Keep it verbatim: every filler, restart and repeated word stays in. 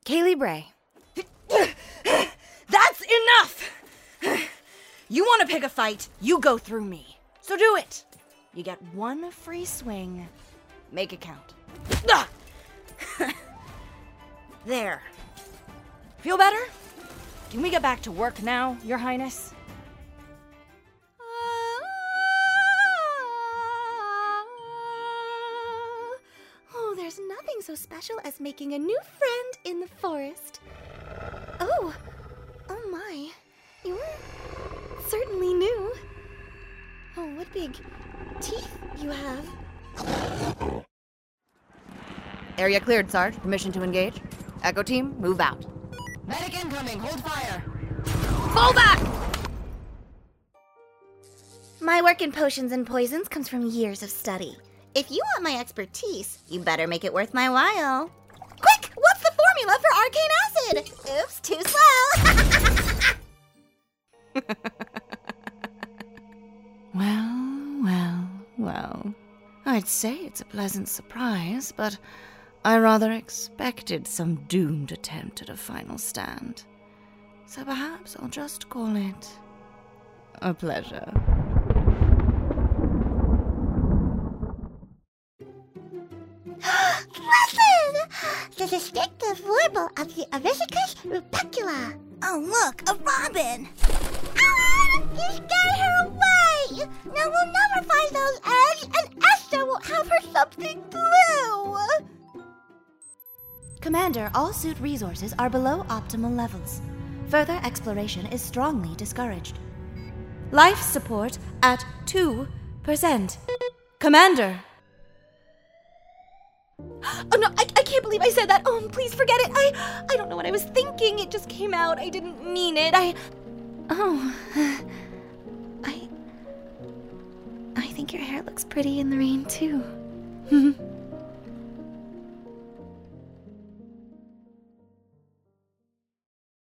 Kaylee Bray. That's enough! You want to pick a fight, you go through me. So do it. You get one free swing. Make it count. There. Feel better? Can we get back to work now, Your Highness? Oh, there's nothing so special as making a new friend in the forest. Oh, oh my. You're certainly new. Oh, what big teeth you have. Area cleared, Sarge. Permission to engage. Echo team, move out. Medic incoming, hold fire! Fall back! My work in potions and poisons comes from years of study. If you want my expertise, you better make it worth my while. Quick, what's the formula for arcane acid? Oops, too slow. Well, well, well. I'd say it's a pleasant surprise, but I rather expected some doomed attempt at a final stand. So perhaps I'll just call it a pleasure. Listen! The distinctive warble of the Arisicus rupecula. Oh, look, a robin! Alan! He's getting her away! Now we'll never find those eggs, and Esther will have her something blue! Commander, all suit resources are below optimal levels. Further exploration is strongly discouraged. Life support at two percent. Commander! Oh no, I, I can't believe I said that. Oh, please forget it. I I don't know what I was thinking. It just came out. I didn't mean it. I... Oh. I... I think your hair looks pretty in the rain, too.